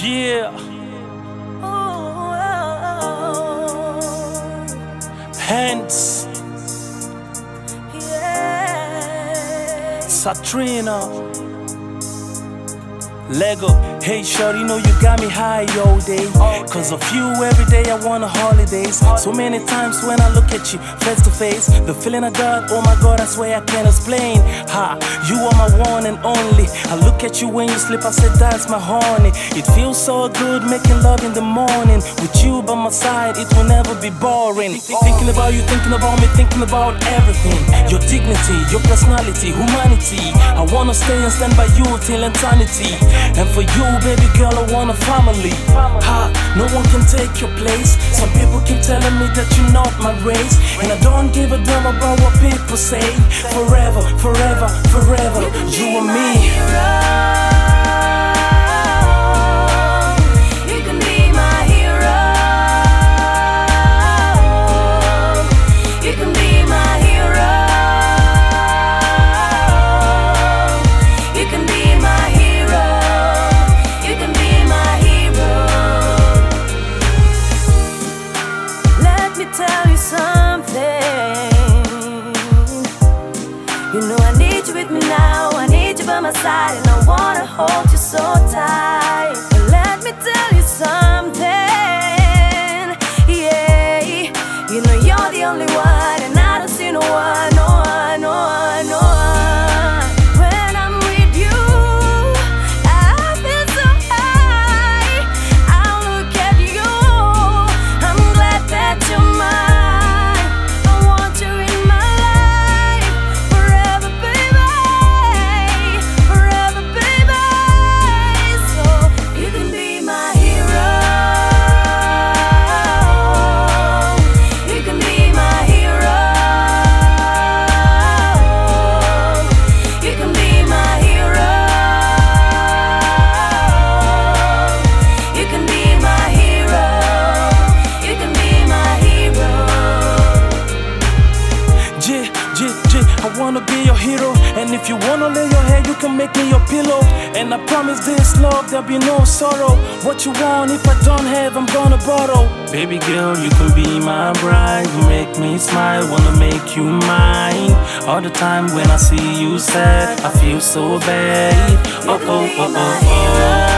Yeah. Pence. Satrina. Lego. Hey shorty, know you got me high all day. Cause of you every day I want a holidays. So many times when I look at you face to face, the feeling I got, oh my god, I swear I can't explain. Ha, you are my one and only. I look at you when you sleep, I said that's my honey. It feels so good making love in the morning. With you by my side, it will never be boring. Thinking about you, thinking about me, thinking about everything. Your dignity, your personality, humanity. I wanna stay and stand by you till eternity. And for you, baby girl, I want a family. Ha, no one can take your place. Some people keep telling me that you're not my race, and I don't give a damn about what people say. Forever, forever, forever, you and me. Tell you something. You know I need you with me now. I need you by my side, and I wanna hold you so tight. But let me tell you something. Yeah, you know you're the only one, and I don't see no one, no one, no one, no one. When I'm with you, I feel so high. I look at you, I'm glad that you're mine. I wanna be your hero, and if you wanna lay your head, you can make me your pillow. And I promise this love, there'll be no sorrow. What you want, if I don't have, I'm gonna borrow. Baby girl, you can be my bride. You make me smile, wanna make you mine. All the time when I see you sad, I feel so bad. Oh, oh, oh, oh, oh.